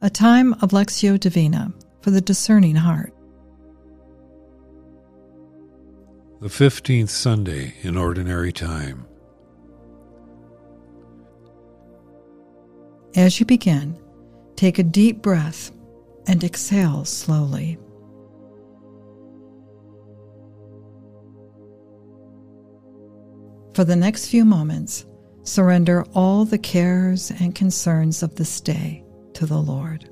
a time of Lectio Divina for the discerning heart. The 15th Sunday in Ordinary Time. As you begin, take a deep breath and exhale slowly. For the next few moments, surrender all the cares and concerns of this day to the Lord.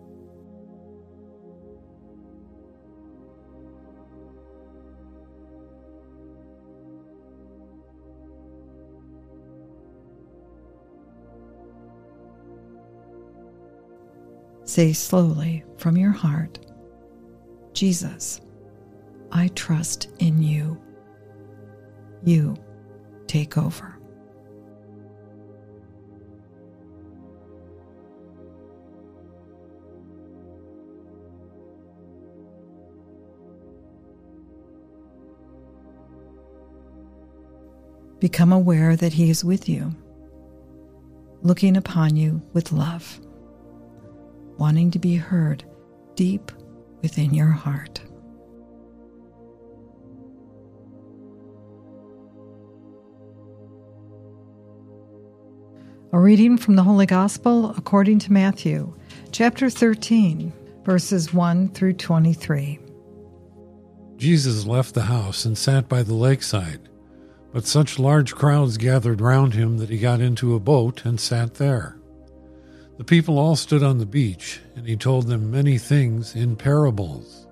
Say slowly from your heart, Jesus, I trust in you. You take over. Become aware that He is with you, looking upon you with love, wanting to be heard deep within your heart. A reading from the Holy Gospel according to Matthew, chapter 13, verses 1 through 23. Jesus left the house and sat by the lakeside, but such large crowds gathered round him that he got into a boat and sat there. The people all stood on the beach, and he told them many things in parables.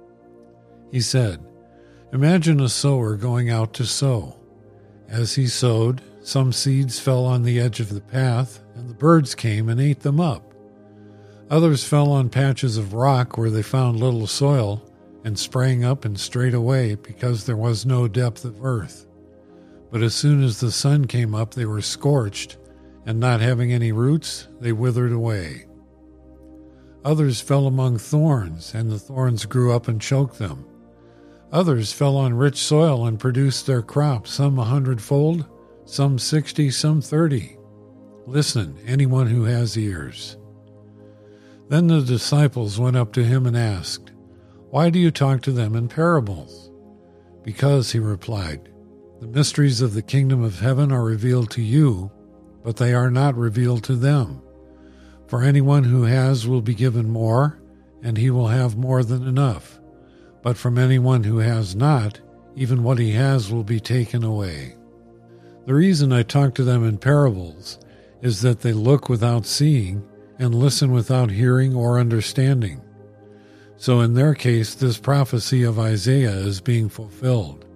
He said, Imagine a sower going out to sow. As he sowed, some seeds fell on the edge of the path, and the birds came and ate them up. Others fell on patches of rock where they found little soil and sprang up and straight away because there was no depth of earth. But as soon as the sun came up, they were scorched, and not having any roots, they withered away. Others fell among thorns, and the thorns grew up and choked them. Others fell on rich soil and produced their crop, some 100-fold, some 60, some 30. Listen, anyone who has ears. Then the disciples went up to him and asked, Why do you talk to them in parables? Because, he replied, the mysteries of the kingdom of heaven are revealed to you, but they are not revealed to them. For anyone who has will be given more, and he will have more than enough. But from anyone who has not, even what he has will be taken away. The reason I talk to them in parables is that they look without seeing and listen without hearing or understanding. So in their case, this prophecy of Isaiah is being fulfilled.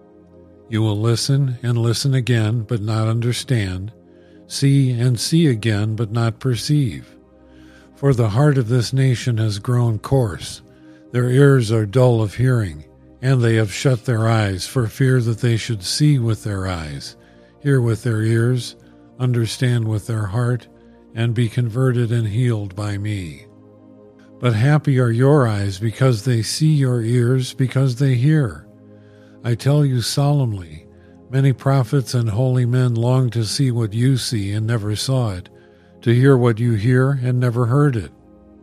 You will listen and listen again, but not understand, see and see again, but not perceive. For the heart of this nation has grown coarse, their ears are dull of hearing, and they have shut their eyes for fear that they should see with their eyes, hear with their ears, understand with their heart, and be converted and healed by me. But happy are your eyes because they see, your ears because they hear. I tell you solemnly, many prophets and holy men longed to see what you see and never saw it, to hear what you hear and never heard it.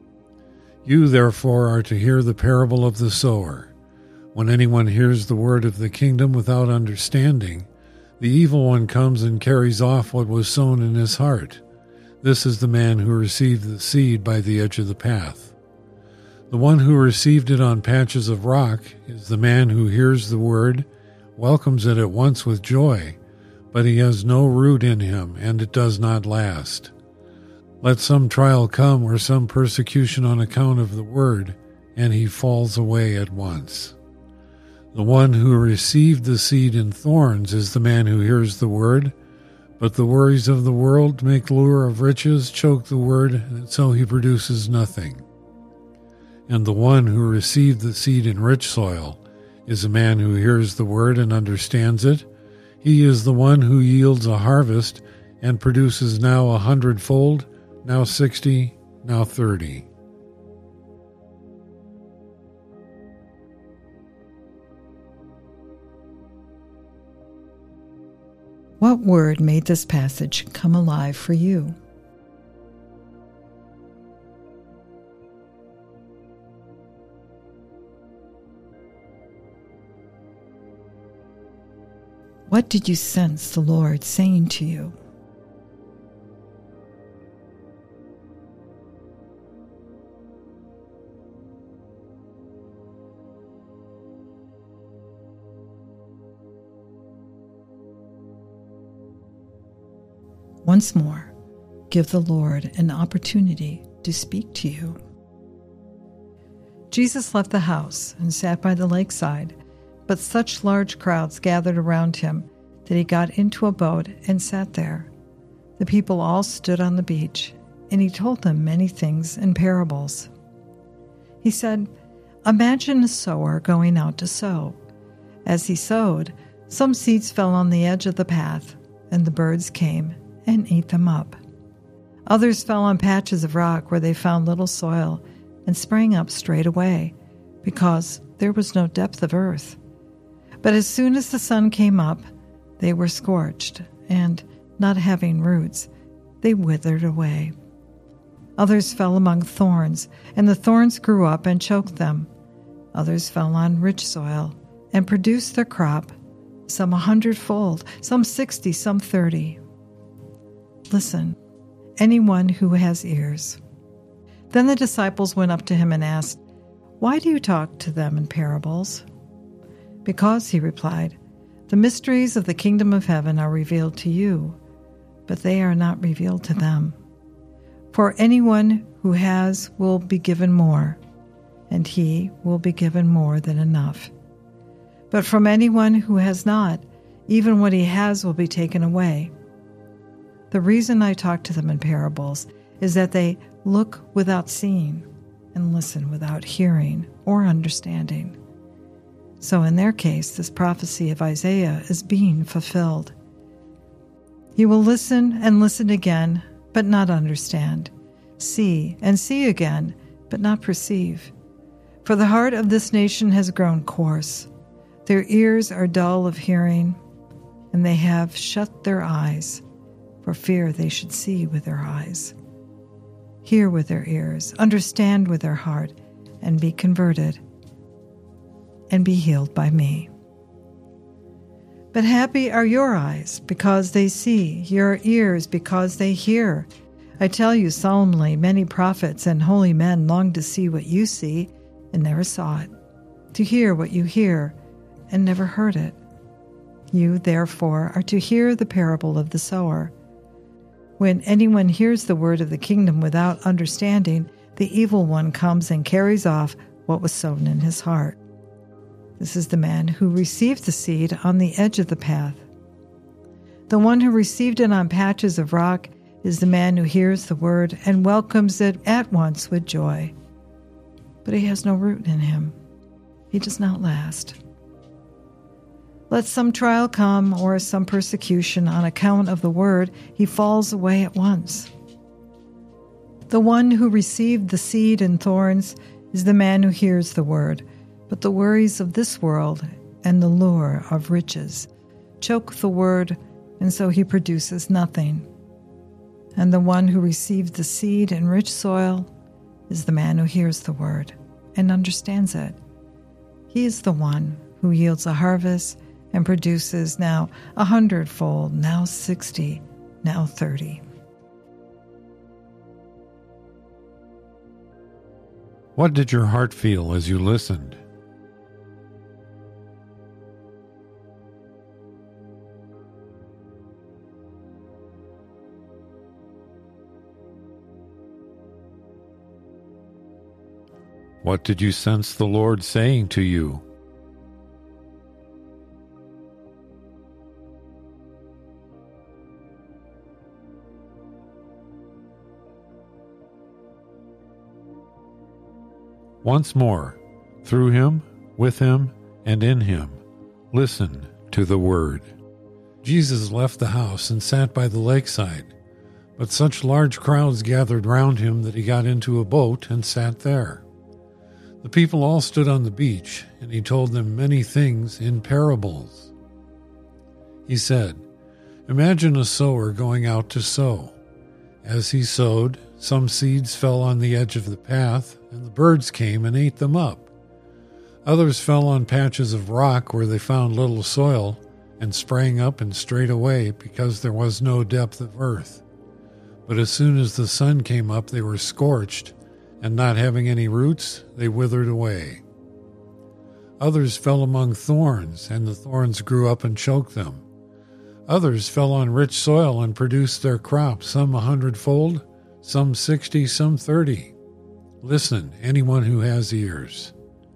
You, therefore, are to hear the parable of the sower. When anyone hears the word of the kingdom without understanding, the evil one comes and carries off what was sown in his heart. This is the man who received the seed by the edge of the path. The one who received it on patches of rock is the man who hears the word, welcomes it at once with joy, but he has no root in him, and it does not last. Let some trial come or some persecution on account of the word, and he falls away at once. The one who received the seed in thorns is the man who hears the word, but the worries of the world make lure of riches choke the word, and so he produces nothing. And the one who received the seed in rich soil is a man who hears the word and understands it. He is the one who yields a harvest and produces now 100-fold, now 60, now 30. What word made this passage come alive for you? What did you sense the Lord saying to you? Once more, give the Lord an opportunity to speak to you. Jesus left the house and sat by the lakeside, but such large crowds gathered around him that he got into a boat and sat there. The people all stood on the beach, and he told them many things in parables. He said, "Imagine a sower going out to sow. As he sowed, some seeds fell on the edge of the path, and the birds came and ate them up. Others fell on patches of rock where they found little soil and sprang up straight away, because there was no depth of earth. But as soon as the sun came up, they were scorched, and, not having roots, they withered away. Others fell among thorns, and the thorns grew up and choked them. Others fell on rich soil and produced their crop, some 100-fold, some 60, some 30. Listen, anyone who has ears." Then the disciples went up to him and asked, "Why do you talk to them in parables?" "Because," he replied, "the mysteries of the kingdom of heaven are revealed to you, but they are not revealed to them. For anyone who has will be given more, and he will be given more than enough. But from anyone who has not, even what he has will be taken away. The reason I talk to them in parables is that they look without seeing and listen without hearing or understanding." So in their case, this prophecy of Isaiah is being fulfilled. "You will listen and listen again, but not understand. See and see again, but not perceive. For the heart of this nation has grown coarse. Their ears are dull of hearing, and they have shut their eyes, for fear they should see with their eyes, hear with their ears, understand with their heart, and be converted, and be healed by me. But happy are your eyes, because they see, your ears, because they hear. I tell you solemnly, many prophets and holy men longed to see what you see, and never saw it, to hear what you hear, and never heard it. You, therefore, are to hear the parable of the sower. When anyone hears the word of the kingdom without understanding, the evil one comes and carries off what was sown in his heart. This is the man who received the seed on the edge of the path. The one who received it on patches of rock is the man who hears the word and welcomes it at once with joy. But he has no root in him. He does not last. Let some trial come or some persecution on account of the word, he falls away at once. The one who received the seed in thorns is the man who hears the word, but the worries of this world and the lure of riches choke the word, and so he produces nothing. And the one who received the seed in rich soil is the man who hears the word and understands it. He is the one who yields a harvest and produces now 100-fold, now 60, now 30. What did your heart feel as you listened? What did you sense the Lord saying to you? Once more, through him, with him, and in him, listen to the word. Jesus left the house and sat by the lakeside, but such large crowds gathered round him that he got into a boat and sat there. The people all stood on the beach, and he told them many things in parables. He said, "Imagine a sower going out to sow. As he sowed, some seeds fell on the edge of the path, and the birds came and ate them up. Others fell on patches of rock where they found little soil, and sprang up and straight away, because there was no depth of earth. But as soon as the sun came up, they were scorched, and not having any roots, they withered away. Others fell among thorns, and the thorns grew up and choked them. Others fell on rich soil and produced their crop, some 100-fold, some 60, some 30. Listen, anyone who has ears.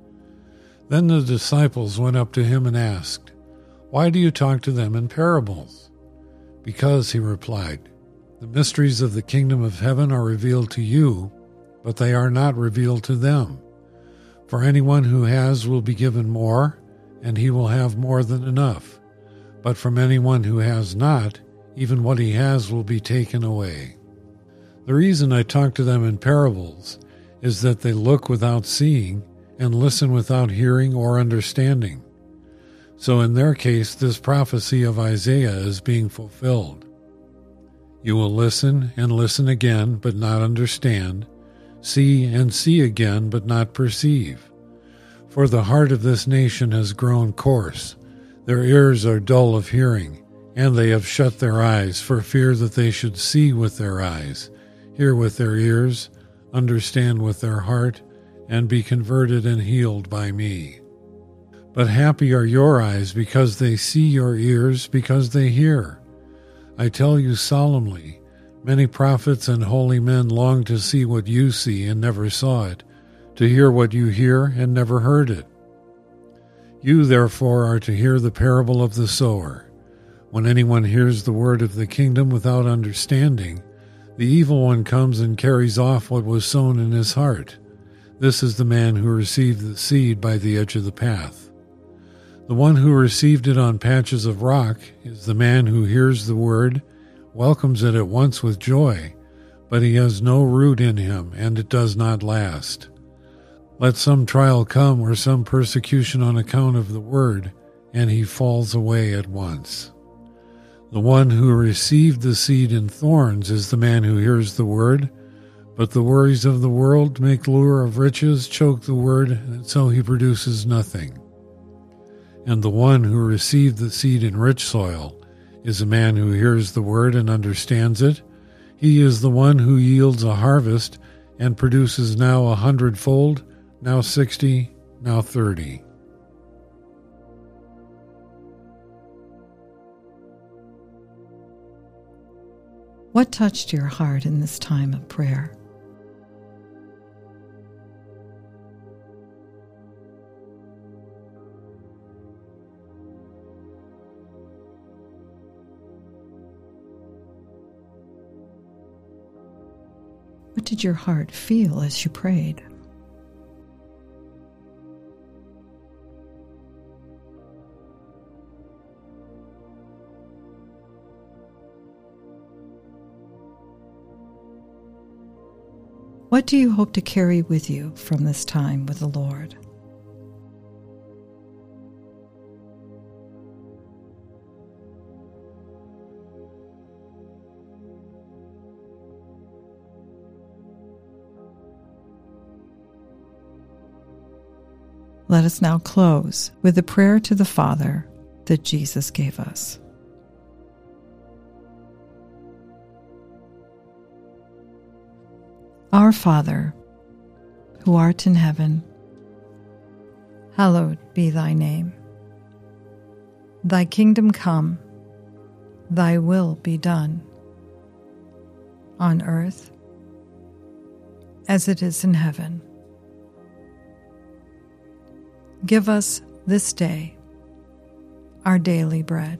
Then the disciples went up to him and asked, "Why do you talk to them in parables?" "Because," he replied, "the mysteries of the kingdom of heaven are revealed to you, but they are not revealed to them. For anyone who has will be given more, and he will have more than enough. But from anyone who has not, even what he has will be taken away." The reason I talk to them in parables is that they look without seeing and listen without hearing or understanding. So in their case, this prophecy of Isaiah is being fulfilled. You will listen and listen again, but not understand, see and see again, but not perceive. For the heart of this nation has grown coarse, their ears are dull of hearing, and they have shut their eyes for fear that they should see with their eyes, hear with their ears, understand with their heart, and be converted and healed by me. But happy are your eyes because they see, your ears because they hear. I tell you solemnly, many prophets and holy men longed to see what you see and never saw it, to hear what you hear and never heard it. You, therefore, are to hear the parable of the sower. When anyone hears the word of the kingdom without understanding, the evil one comes and carries off what was sown in his heart. This is the man who received the seed by the edge of the path. The one who received it on patches of rock is the man who hears the word, welcomes it at once with joy, but he has no root in him, and it does not last. Let some trial come or some persecution on account of the word, and he falls away at once. The one who received the seed in thorns is the man who hears the word, but the worries of the world make lure of riches choke the word, and so he produces nothing. And the one who received the seed in rich soil is a man who hears the word and understands it. He is the one who yields a harvest and produces now 100-fold, now 60, now 30. What touched your heart in this time of prayer? What did your heart feel as you prayed? What do you hope to carry with you from this time with the Lord? Let us now close with the prayer to the Father that Jesus gave us. Our Father, who art in heaven, hallowed be thy name. Thy kingdom come, thy will be done, on earth as it is in heaven. Give us this day our daily bread,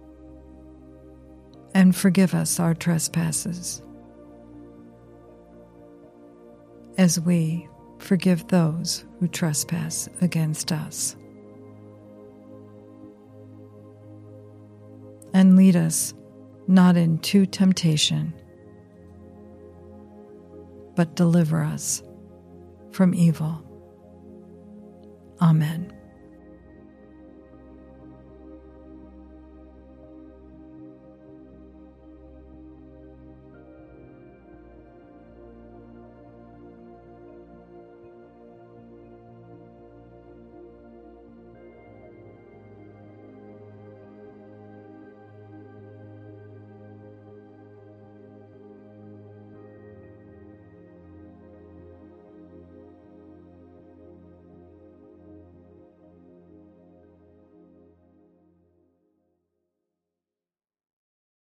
and forgive us our trespasses, as we forgive those who trespass against us. And lead us not into temptation, but deliver us from evil. Amen.